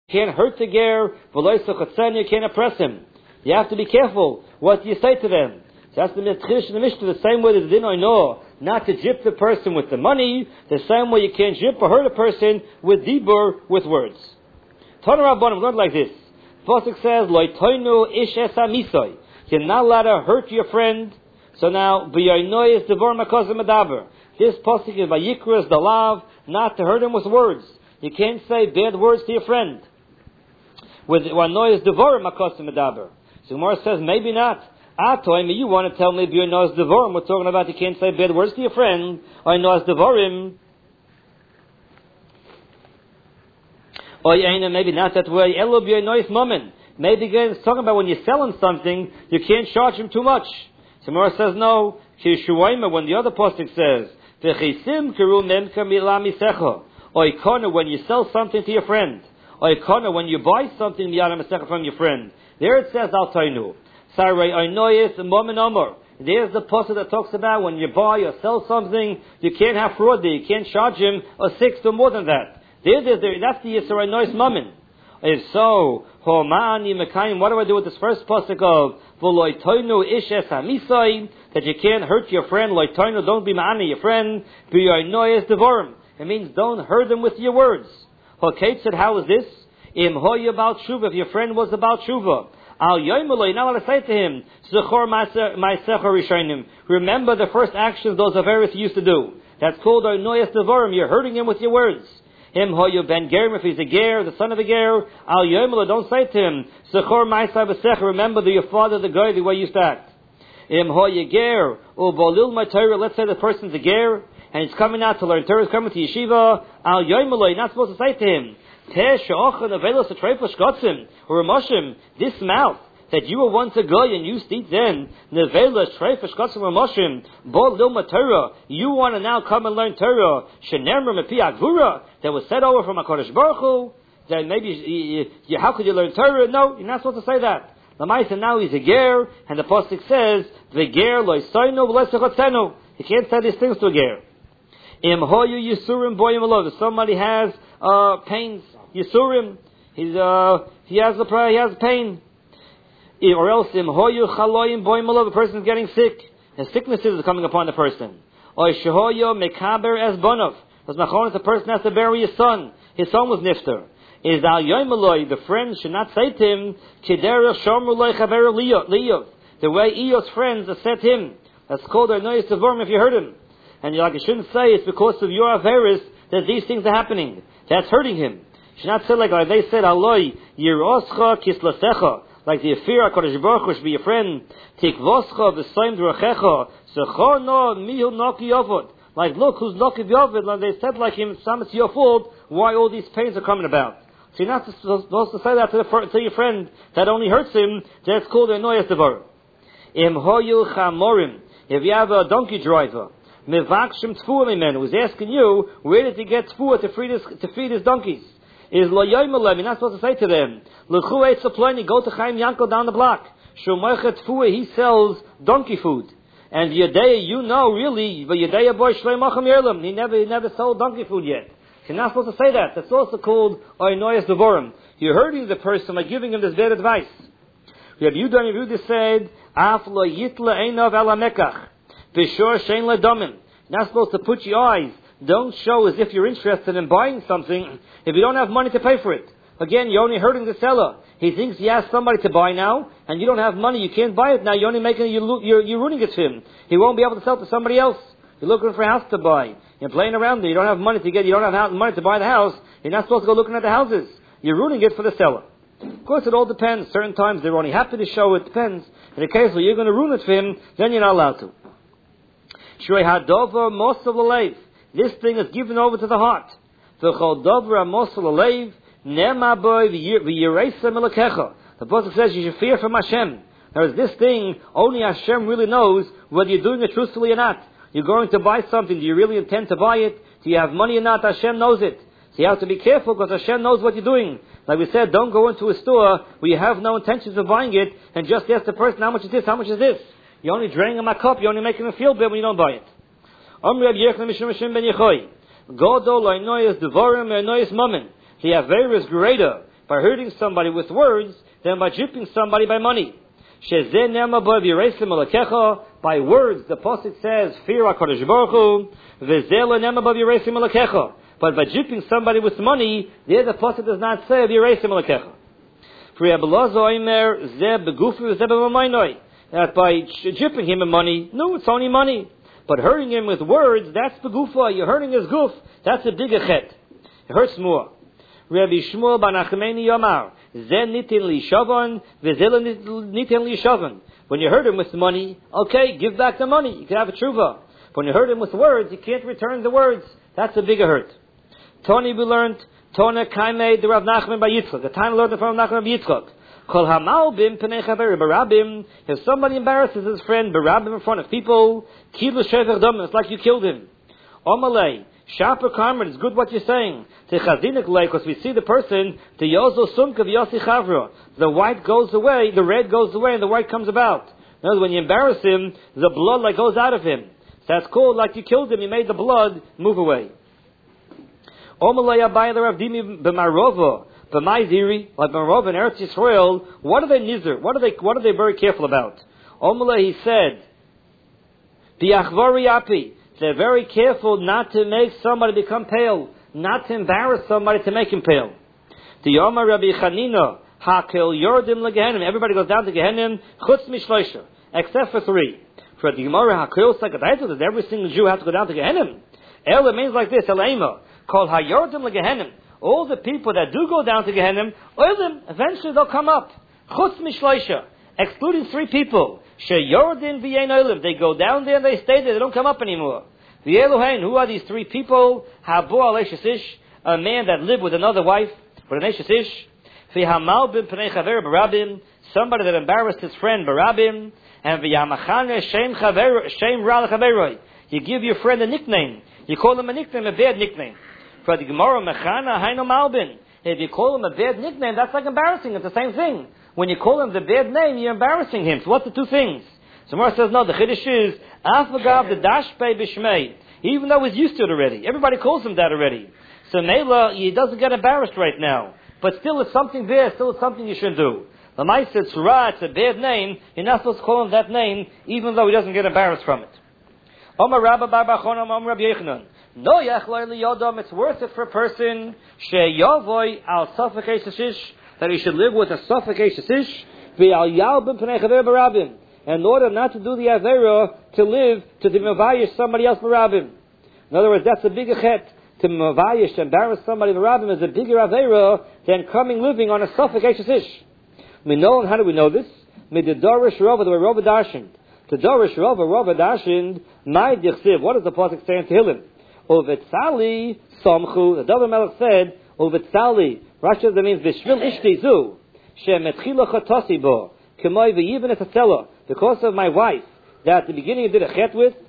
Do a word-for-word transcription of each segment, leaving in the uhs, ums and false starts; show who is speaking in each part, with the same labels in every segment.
Speaker 1: can't hurt the ger, you can't oppress him. You have to be careful what you say to them. So that's the Mitzchish and the Mishnah, the same way that the Din know not to jip the person with the money, the same way you can't jip or hurt a person with dibur, with words. Tana Rabbanim learned like this. Pasuk says, Lo toinu ish esa misoy. You're not allowed to hurt your friend. So now, b'yoinoy is devor makozim adaber. This pasuk is vayikras dalav, not to hurt him with words. You can't say bad words to your friend. With yoinoy is devor makozim adaber. So Gemara says, maybe not. Atoim, you want to tell me b'yoinoy is devorim? We're talking about you can't say bad words to your friend. Or yoinoy is devorim. Or maybe not that way. Elo b'yoinoy is moment. Maybe again, it's talking about when you're selling something, you can't charge him too much. So Gemara says no. When the other pasuk says, "V'chisim keru memka milah misecha," or when you sell something to your friend, or when you buy something milah misecha from your friend, there it says al tainu. Saray oinoyis momen omer. There's the pasuk that talks about when you buy or sell something, you can't have fraud there. You can't charge him a sixth or more than that. There, there, there, that's the yisur oinoyis momen. If so, homani mekayim, what do I do with this first pasuk of v'loy toinu ish es hamisai, that you can't hurt your friend? Loy toinu, don't be ma'ani your friend. B'yoinoyes devorim. It means don't hurt them with your words. Hokate said, how is this? Im hoya about shuva, if your friend was about shuva. Al yoimeloi, now what I say to him, zechor ma'asecha rishonim. Remember the first actions those Averis used to do. That's called oinoyes devorim. You're hurting him with your words. Him hoyu ben gerim, if he's a ger, the son of a ger, al yoimela, don't say to him, Sechor ma'asai v'sech, remember that your father, the guy, the way you used to act. Him hoyu ger, u bolil my Torah, let's say the person's a ger, and he's coming out to learn Torah, he's coming to yeshiva, al yoimela, you're not supposed to say to him, Teh she'ochan avelos atreifah shkotzim, or Ramoshim, this mouth, that you were once a guy and you speak then, nevela shreifa shkotzim ramoshim, bo lilma Torah, you want to now come and learn Torah, shenemra mepi agvura, that was said over from HaKadosh Baruch Hu, that maybe, you, you, how could you learn Torah? No, you're not supposed to say that. Lamaisa, now he's a ger, and the pasuk says, the ger lo yisoinu v'lesechotzenu. You can't say these things to a ger. Im hoyu yisurim boyim alov. If somebody has, uh, pains, yisurim, he's, uh, he has a, he has pain. Or else, im hoyu chaloyim boyim alov, the person is getting sick. And sicknesses are coming upon the person. Or shehoyo mekaber es bonov. Because machon, the person has to bury his son. His son was nifter. Is al yoimeloi, the friend should not say to him, Kederach shomruloi chaver liyov. The way Eos friends have said to him. That's called a noyes devorim if you hurt him. And you're like, you shouldn't say it's because of your averis that these things are happening. That's hurting him. You should not say like, like they said, Aloi, yiroscha kislasecha. Like the Afir HaKadosh Baruch Hu should be your friend. Tikvoscha v'soim d'rachecha. Secho no mihu noki yovod. Like, look, who's noki yovod. Like they said like him, some it's your fault why all these pains are coming about. So you're not supposed to say that to, the, to your friend. That only hurts him. That's called a noyes devar. Im hoyu chamorim. If you have a donkey driver, mevakshim tfuah mimen, who's asking you, where did he get tfuah to feed his, to feed his donkeys? Is lo yoimelem, you're not supposed to say to them, L'chu eitz aploni, go to Chaim Yankel down the block. Shumoichet tfuah, he sells donkey food. And Yedei, you know really, but Yedei boy shleimacham yerlim, he never, he never sold donkey food yet. You're not supposed to say that. That's also called oinoyes devorim. You're hurting the person by giving him this bad advice. Rabbi Yudah and Rabbi said, Af lo yitla einav ala mekach, b'shor shein ledomim. You're not supposed to put your eyes. Don't show as if you're interested in buying something if you don't have money to pay for it. Again, you're only hurting the seller. He thinks he has somebody to buy now, and you don't have money. You can't buy it now. You're only making you're, you're, you're ruining it to him. He won't be able to sell it to somebody else. You're looking for a house to buy. You're playing around there. You don't have money to get. You don't have money to buy the house. You're not supposed to go looking at the houses. You're ruining it for the seller. Of course, it all depends. Certain times they're only happy to show it. Depends. In the case where you're going to ruin it for him, then you're not allowed to. Shrei hadover mosav l'leiv. This thing is given over to the heart. V'chol dover mosav l'leiv nema boy v'yireisa milakecha. The Pasuk says you should fear from Hashem. Whereas this thing, only Hashem really knows whether you're doing it truthfully or not. You're going to buy something. Do you really intend to buy it? Do you have money or not? Hashem knows it. So you have to be careful because Hashem knows what you're doing. Like we said, don't go into a store where you have no intentions of buying it and just ask the person, how much is this? How much is this? You're only draining him a cup. You're only making him feel bad when you don't buy it. The Averis greater by hurting somebody with words than by duping somebody by money. By words, the pasuk says, "Fear HaKadosh Baruch Hu." But by duping somebody with money, there the pasuk does not say "V'yireisim Elokecha." That by duping him in money, no, it's only money. But hurting him with words, that's begufa. You're hurting his goof. That's a bigger chet. It hurts more. Rabbi Shmuel ben Achmeni Yomar, Zen nitin li shavan, v'zel nitin li shavan. When you hurt him with money, okay, give back the money. You can have a tshuva. When you hurt him with words, you can't return the words. That's a bigger hurt. Tony, we learned, Tona Kaimei, the Rav Nachman by Yitzchak. The time learned from Rav Nachman by Yitzchak. Kol hamalbim penei chaver barabim. If somebody embarrasses his friend barabim in front of people, kilu shever dom, it's like you killed him. Omalei. Sharper karma, it's good what you're saying. Because we see the person, the yozo sumka v'yosi chavra. The white goes away, the red goes away, and the white comes about. In other words, when you embarrass him, the blood like goes out of him. So that's called like you killed him, you made the blood move away. Omalei abayah the Rav Dimi b'marova, b'maiziri, like Marova in Eretz Yisrael, what are they nizir? What are they, what are they very careful about? Omalei, he said, bi'achvari api. They're very careful not to make somebody become pale, not to embarrass somebody to make him pale. The Yoma Rabbi Chanina, Hakel Yordim leGehenim. Everybody goes down to Gehenim, Chutz Mishloisha, except for three. For the Gemara Hakel Sakadaitu, does every single Jew have to go down to Gehenim? El, it means like this, Elema, called HaYordim leGehenim. All the people that do go down to Gehenim, Oilim, eventually they'll come up. Chutz Mishloisha, excluding three people. Sheyordin v'yein olim. They go down there and they stay there. They don't come up anymore. The Elohein, who are these three people? Habo aleishas ish, a man that lived with another wife, with an eishas ish. V'hamal bin pnei chaver barabim, somebody that embarrassed his friend barabim. And v'yamachane shem chaver, shem ra lechaveroi. You give your friend a nickname. You call him a nickname, a bad nickname. For the Gemara mechana haino malbin. If you call him a bad nickname, that's like embarrassing. It's the same thing. When you call him the bad name, you're embarrassing him. So what's the two things? So Mara says, no, the Chiddush is, Afagav the Dashpei Bishmei. Even though he's used to it already. Everybody calls him that already. So Mela, he doesn't get embarrassed right now. But still it's something there, still it's something you should do. The Mai says, Surah, it's a bad name. You're not supposed to call him that name, even though he doesn't get embarrassed from it. Omar Rabba Bar Bachonam, Omar Rabbi Yechanan. No yachloi liyodom, it's worth it for a person, sheyovoi al safek eshish, that he should live with a safek eshish, v'al yalbim pnei chaver barabim, in order not to do the avera, to live, to mavayish somebody else barabim. In other words, that's a bigger chet. To mavayish, to embarrass somebody barabim is a bigger avera than coming living on a safek eshish. We know, and how do we know this? Mididorish Rova, the way Rova darshaned. To Dorish Rova, Rova darshaned, my dichsiv, what does the pasuk say in Tehillim? Uvetzali somchu. The David Melech said, Uvetzali. Rashi, that means Vishvil ishti zu shemetchila chatosi bo k'moi v'yivin etasela. Because of my wife that at the beginning I did a chet with,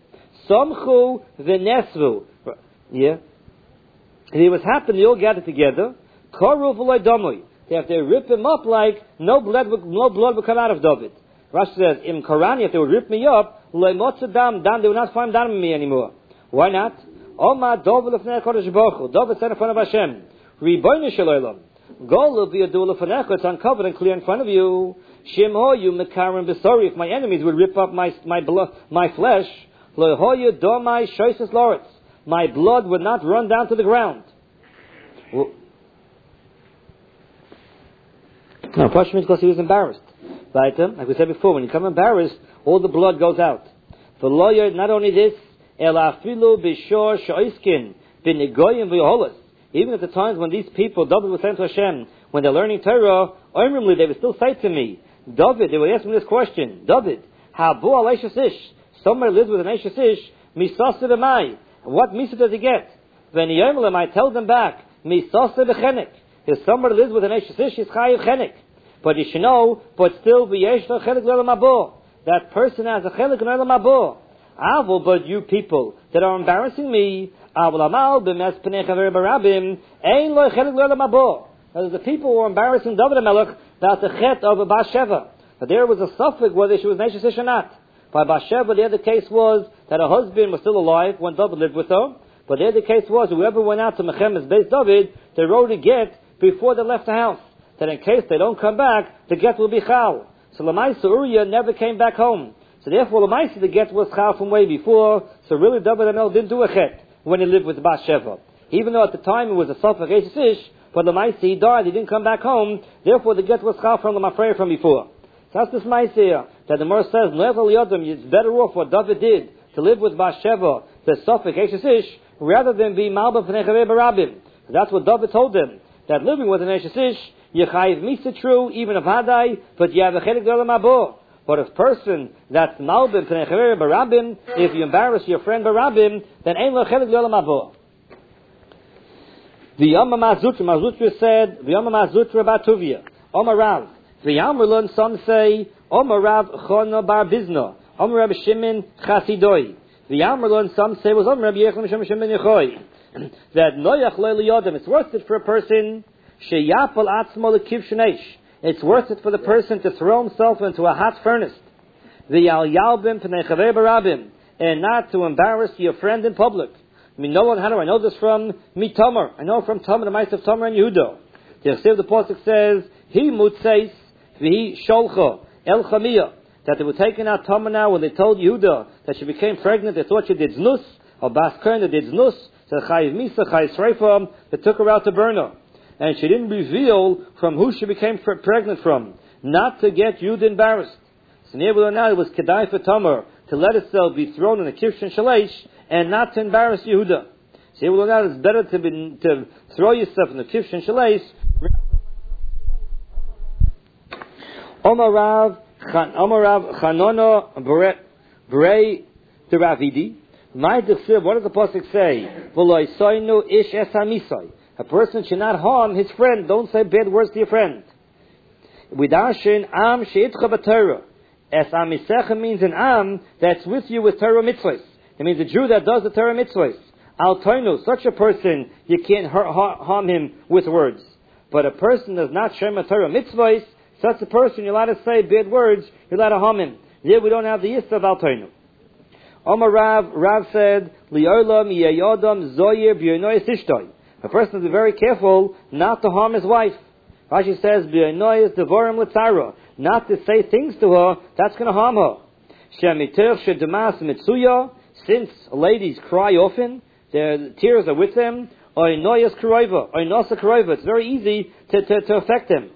Speaker 1: somchu v'nesvu. Yeah. And it was happening. They all gathered together. Koru v'loy domui. They have to rip him up like no blood, would, no blood would come out of David. Rashi says, Im Korani, if they would rip me up, loy motzadam dam, they would not find dam in me anymore. Why not? Oma David lefnei HaKadosh Baruch Hu. David said in front of Hashem, Ribono shel olam, Gol v'yadu lefnecha, it's uncovered and clear in front of you. Shem hoyu mekarim b'sori, if my enemies would rip up my my blood, my flesh, lo hoyu domai shoyses loretz, my blood would not run down to the ground. Well, no, Pashmin because he was embarrassed. Right? Like we said before, when you become embarrassed, all the blood goes out. The lawyer, not only this, even at the times when these people, David was saying to Hashem, when they're learning Torah, they would still say to me, David, they would ask me this question, David, somebody lives with an Eishes Ish, misasa b'mai. What misa does he get? When I tell them back, misasa b'chenek. If somebody lives with an Eishes Ish, he's chayiv chenek. But you should know, but still, that person has a chenek in olam habo. Avol, but you people that are embarrassing me, avol amal b'mes pnei chaver barabim, ein lo chenek olam habo. The people who were embarrassing David HaMelech, that's the chet of Bathsheba. But there was a suffix whether she was an Eishes Ish or not. By Bathsheba, the other case was that her husband was still alive when David lived with her. But the other case was whoever went out to Mechem as base David, they wrote a get before they left the house. that in case they don't come back, the get will be chal. So Lamaisa Uriah never came back home. So therefore Lamaisa the get was chal from way before, so really David HaMelech didn't do a chet when he lived with Bathsheba. Even though at the time it was a Safek Eishes Ish, but Lamaisa he died, he didn't come back home, therefore the get was chal from the Mafreya from before. So that's this Maisa here, that the Mer says, Nevel Yodam, it's better off what David did, to live with Bathsheba, the Safek Eishes Ish, rather than be Malba Pnei Chavei Barabim. That's what David told them, that living with an Eishes Ish, you chayiv misa true, even of Hadai, but you have a chelik d'olam haba. But if person that's Malba Pnei Chavei Barabim, if you embarrass your friend Barabim, then ain't lo chelik d'olam haba. The Yama Mazutra, Mazutra said, the Yama Mazutra Batuvia, Omar Rav, the Yamrulun, some say, Omar Rav Chona Bar Bizna, Omar Rav Shimon Chasidoi. The Yamrulun, some say, was Omar Rav Yechon Shimon Yechoi. That Noyach Lo Yodam, it's worth it for a person, Sheyapal Atzmo Lekiv Shnesh. It's worth it for the person to throw himself into a hot furnace. The Al Yalbim Pnei Chavei Barabim, and not to embarrass your friend in public. I mean, no one, how do I know this from me Tamar? I know from Tamar, the mice of Tamar and Yehuda. The Yechsev the Pasuk says, He mutzeis, v'hi sholcha, el chamiyah. That they were taking out Tamar now when they told Yehuda that she became pregnant, they thought she did znus, or Bas Kern that did znus, so chayiv misa, chayiv sreifam, they took her out to burn her. And she didn't reveal from who she became pre- pregnant from, not to get Yehuda embarrassed. So nearby now it was kedai for Tamar to let itself be thrown in a kivshin shalish, and not to embarrass Yehuda. So nearby now it's better to, be, to throw yourself in the kivshin shalish. Omar Rav, Omar Rav, Chanona, Brei, the Ravidi. My Dechsiv, what does the Pasuk say? V'loi soinu ish es hamisai. A person should not harm his friend. Don't say bad words to your friend. Widashin am sheitcha b'Torah. Es amisecha means an am that's with you with Torah mitzvahs. It means a Jew that does the Torah mitzvahs. Al toinu, such a person, you can't harm him with words. But a person does not shema Torah mitzvahs, such a person, you're allowed to say bad words, you're allowed to harm him. Here we don't have the yista of Al toinu. Omar Rav, Rav said, Li'olam yeyodam zoyer b'yonoyes ishtoi. A person has to be very careful not to harm his wife. Rashi says, b'yonoyes devorim l'tzara. Not to say things to her, that's going to harm her. Shemitech shedemas mitzuya. Since ladies cry often, their tears are with them. Oynoyes karoiva. Oynosa karoiva. It's very easy to, to, to affect them.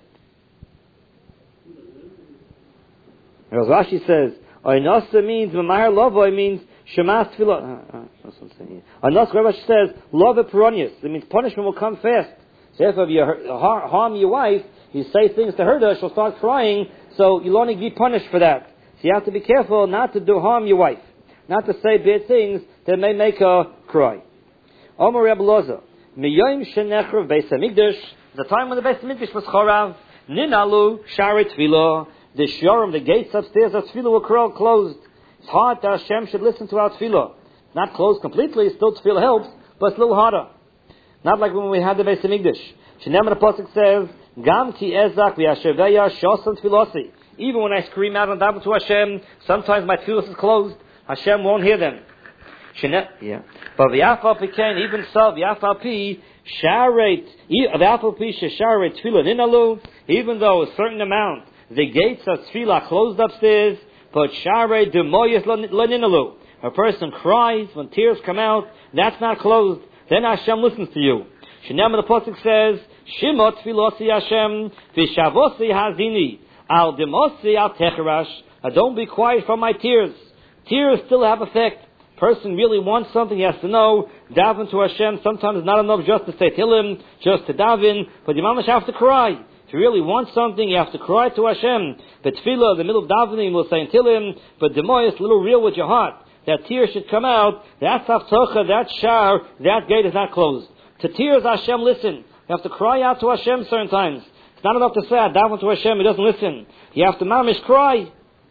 Speaker 1: As Rashi says, Oynosa means, Mamahar Lovoi means, Shemas Tfilah. Oynosa Rashi says, Love Peronius. It means punishment will come fast. So if you harm your wife, you say things to her, she'll start crying, so you'll only be punished for that. So you have to be careful not to do harm your wife. Not to say bad things that may make her cry. Omer Reb Loza, Miyoim Shenechrav Beis HaMikdash, the time when the Beis HaMikdash was Chorav, Ninalu Shari Tfilah, the Shorim, the gates upstairs of Tfilah were closed. It's hard that Hashem should listen to our Tfilah. Not closed completely, still Tfilah helps, but it's a little harder. Not like when we had the Beis HaMikdash. Shenem the Pasuk says, Gam ki ezak v'yasheveya shosan tfilosi. Even when I scream out and daven to Hashem, sometimes my tefillah is closed. Hashem won't hear them. Shenem, yeah. But v'yafal pikein, even so, v'yafal pi, sharet, v'yafal pi shesharet tefillah ninalu, even though a certain amount, the gates of tefillah closed upstairs, but sharet demoyes leninalu. A person cries when tears come out, that's not closed. Then Hashem listens to you. Shenem the Pasuk says, Shimot tfilosi Hashem, v'shavosi hazini, al demosi al techerash. Don't be quiet from my tears. Tears still have effect. Person really wants something, he has to know. Daven to Hashem, sometimes it's not enough just to say Tehillim, just to daven, but you mamash have to cry. If you really want something, you have to cry to Hashem. But tefillah, in the middle of davening, we'll say Tehillim, but demoyes, a little real with your heart. That tear should come out. That's haftocha, that shar, that gate is not closed. To tears, Hashem listen. You have to cry out to Hashem certain times. It's not enough to say, I daven to Hashem, He doesn't listen. You have to mamish cry.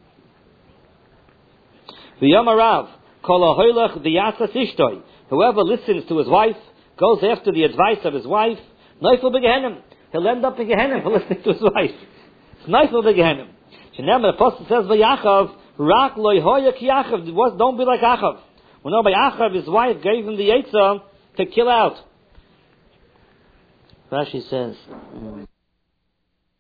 Speaker 1: V'yamarav, kol ahoylech v'yatzas ishtoi. Whoever listens to his wife, goes after the advice of his wife, neifel b'gehenim. He'll end up in Gehenim for listening to his wife. Neifel b'gehenim. Shenem, the Apostle says, v'yachav, rak loy hoya ki Yachav. Don't be like Achav. We know by Achav, his wife gave him the Eitzah to kill out. Rashi says,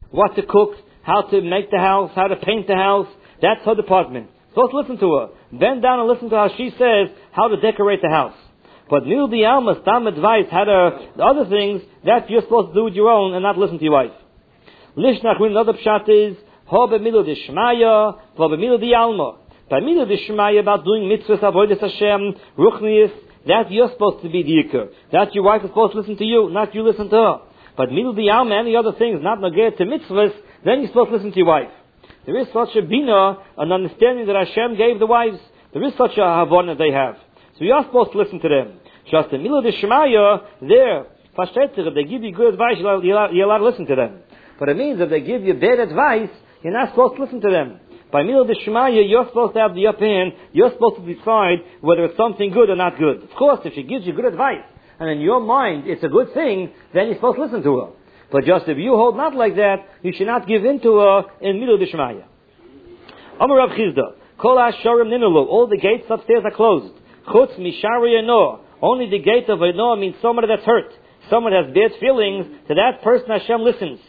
Speaker 1: what to cook, how to make the house, how to paint the house. That's her department. Supposed to listen to her. Bend down and listen to how she says how to decorate the house. But Nil the Alma, some advice, how to, the other things, that you're supposed to do with your own and not listen to your wife. Lishnach, when another pshat is, Ho b'milu de Shmaya, Ho b'milu de Alma. By milu de Shmaya, about doing mitzvahs, avodas Hashem, ruchnius, that you're supposed to be the ikar. That your wife is supposed to listen to you, not you listen to her. But milu de Alma, any other things, not negate to mitzvahs, then you're supposed to listen to your wife. There is such a bina, an understanding that Hashem gave the wives. There is such a havana they have. So you are supposed to listen to them. Just in milu de Shmaya, there, if they give you good advice, you're allowed, you're allowed to listen to them. But it means if they give you bad advice, you're not supposed to listen to them. By milu de Shmaya, you're supposed to have the upper hand. You're supposed to decide whether it's something good or not good. Of course, if she gives you good advice, and in your mind it's a good thing, then you're supposed to listen to her. But just if you hold not like that, you should not give in to her in milu de Shmaya. Amar Rav Chizda, Kol HaShorim Ninulu, all the gates upstairs are closed. Chutz Mishari Enoah, only the gate of Enoah means somebody that's hurt. Someone has bad feelings, to that person Hashem listens.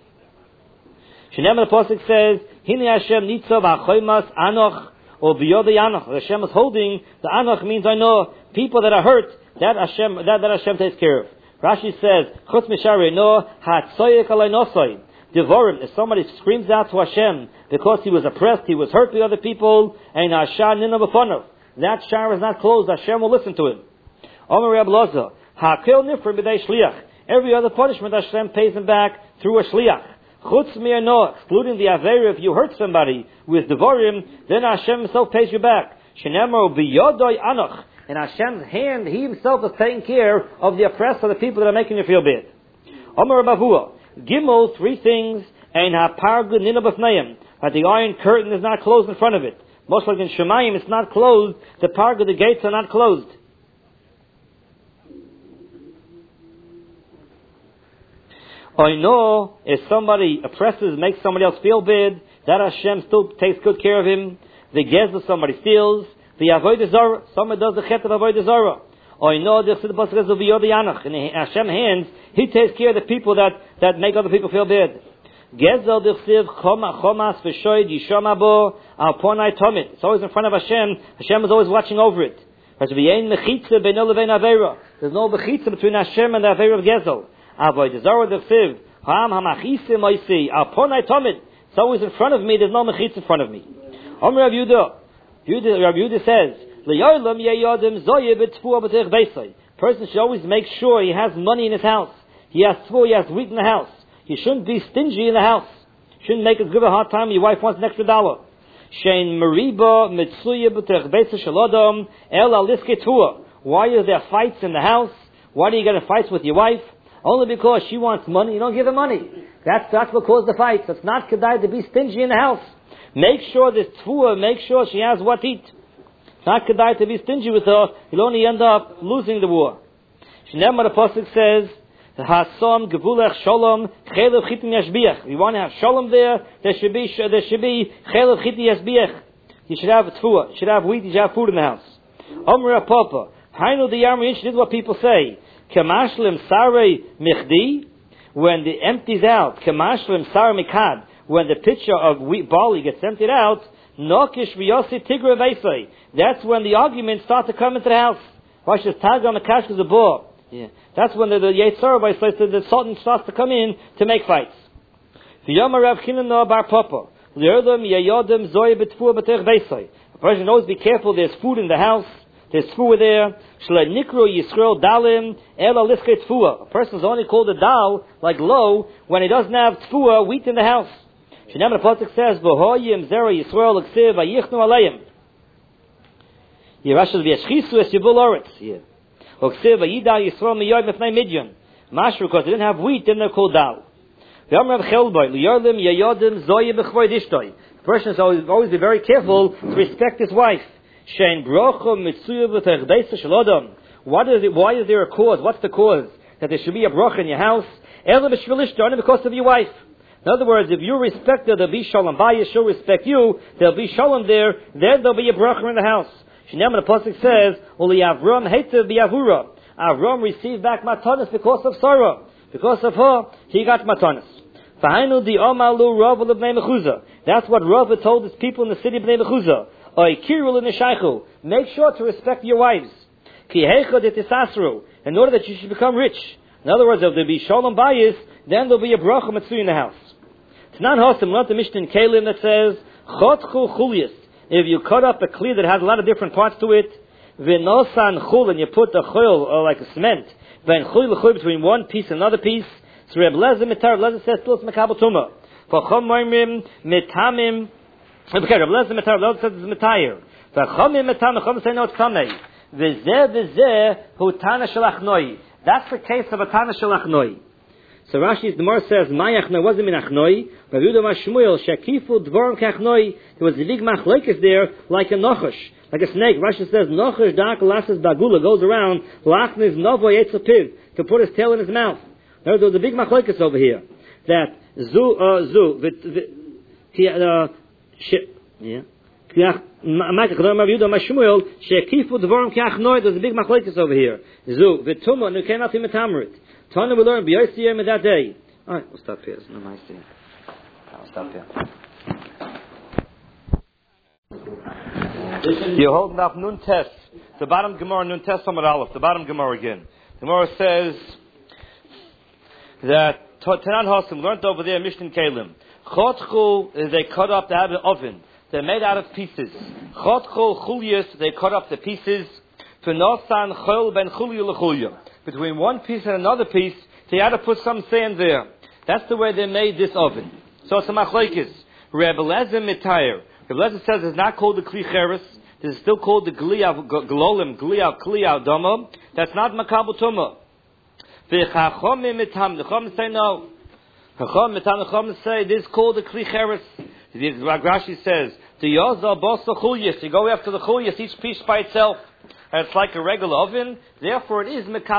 Speaker 1: Shinem the Pasuk says, Hini Hashem Nitzav HaChoymas Anoch, or B'yodei Anoch. Hashem is holding, the Anoch means I know, people that are hurt, that Hashem, that, that Hashem takes care of. Rashi says, Chutz Mishari Enoah, HaTzoyek Alei Nosoi. Devorim, if somebody screams out to Hashem because he was oppressed, he was hurt by other people, and Hashem Nina B'fonov, that shower is not closed, Hashem will listen to him. Omer Reb Loza, Ha'kel Nifrim B'dei Shliach. Every other punishment Hashem pays him back through a Shliach. Chutz mi'ano, excluding the Aveira, if you hurt somebody with Devorim, then Hashem himself pays you back. Shenemar B'yodoi Anoch. In Hashem's hand, He Himself is taking care of the oppressed, of the people that are making you feel bad. Omer Bavua, Gimel, three things, and Ha'pargu Nina B'fneim, that the iron curtain is not closed in front of it. Most like in Shemayim, it's not closed, the Pargu, the gates are not closed. I know if somebody oppresses, makes somebody else feel bad, that Hashem still takes good care of him. The Gezla somebody steals, the Avodah Zarah, somebody does the Chet of Avodah Zarah. I know the Chassid Pasuk will be Yodei Anoch. In Hashem's hands, He takes care of the people that, that make other people feel bad. Gezel Dichsiv Choma Chomas V'Shoid Yishom Abo Al Ponai Tomit. It's always in front of Hashem. Hashem is always watching over it. There's no bechitza between Hashem and the Aveira of Gezel. Avodah Zarah Dichsiv Ham Hamachisim Oisi Al Ponai Tomit. It's always in front of me. There's no mechitza in front of me. Om Rav Yehuda. Rav Yehuda says, person should always make sure he has money in his house. He has tfuah, he has wheat in the house. He shouldn't be stingy in the house. Shouldn't make it give a hard time. Your wife wants an extra dollar. Why is there fights in the house? Why do you get in fights with your wife? Only because she wants money. You don't give her money. That's, that's what caused the fights. It's not kedai to be stingy in the house. Make sure this tfuah, make sure she has what to eat. It's not kedai to be stingy with her. You'll only end up losing the war. Shneimar the Pasuk says, Hasom gevulech shalom chelev chitin yashbiach. We want to have shalom there. There should be there should be chelev chitin yashbiach. You should have tfuah. You should have wheat. You should have food in the house. Omer Papa. Hainu the Yarmish did what people say. Kamashlim sarei michdi. When the empties out. Kamashlim sarei mikad. When the pitcher of wheat barley gets emptied out. Nokish v'yosi tigra veisei. That's when the arguments start to come into the house. Wash the tag on the kash is a boar. Yeah. That's when the, the Yetzirah by says that the Sultan starts to come in to make fights. A person knows be careful, there's food in the house, there's food there. A person is only called a dal, like low, when he doesn't have tfuah, wheat in the house. The Pasuk says, yeah. Mashru, because they didn't have wheat, then they're called dal. The person is always, always be very careful to respect his wife. What is it? Why is there a cause? What's the cause that there should be a bracha in your house? Only because of your wife. In other words, if you respect her, there'll be shalom. Bayis, she'll respect you. There'll be shalom there. Then there'll be a bracha in the house. Shinam the Pasuk says, "Uli Avram hated b'Yavura." Avram received back matanis because of Sarah. Because of her, he got matanis. Fa'ainu di Omalu Rav of Bnei Mechuzah. That's what Rav told his people in the city of Bnei Mechuzah. Oy kirul in the shaychu. Make sure to respect your wives. Ki heicha de tisasru. In order that you should become rich. In other words, if there be shalom bayis, then there'll be a bracha mitzvah in the house. It's not hostim, not the Mishnah in Kalim that says, chotchu chulius. If you cut up a kli that has a lot of different parts to it, v'nosan chul, and you put the chul, or like a cement, then chul l'chul between one piece and another piece, so Reb Lezer mitar, Reb Lezer says, still it's mekabel tumah. V'chom moimim mitamim, okay, Reb Lezer mitar, Reb Lezer says it's mitayir. V'chomim mitamim, v'chom say no, it's tamei. V'zeh v'zeh hu tana shalach noi. That's the case of a tana shalach noi. So Rashi's the Gemara says, Mayach wasn't min achnoi, but Yehuda Mashmuel shekifu dvorim kachnoi. There was a big machlekes there, like a nochash, like a snake. Rashi says, nochash dark lasses bagula goes around lachnis novo yetzapiv to put his tail in his mouth. There was a big machlekes over here that zu uh, zu vit vit uh yeah. There's a big machlekes over here. Zu v'tuma and you cannot even tamrit. Tana will learn b'yosiyim in that day. All right, we'll stop here. It's not nice thing. I'll stop here. You're holding up Nun Tes, the bottom Gemara Nun Tes Samar Aleph, the bottom Gemara again. The Gemara says that Tanan Hasim learned over there Mishnah Kalim. Chotchu is they cut up, they have an oven. They're made out of pieces. Chotchu chulius, they cut up the pieces. Fenosan chol ben chulyu lechulyu. Between one piece and another piece, they had to put some sand there. That's the way they made this oven. So it's a machlekes. Reb Lezer mitayir. Reb Lezer says it's not called the kli cheres. This is still called the gli av glolim, gli av kli av dama. That's not makabel tumah. V'chachomim mitam. The chachom say no. Chachom mitam. The chachom say this is called the kli cheres. Rashi says the yozah bosa chulyas. You go after the chulyas, each piece by itself. And it's like a regular oven. Therefore, it is makabel.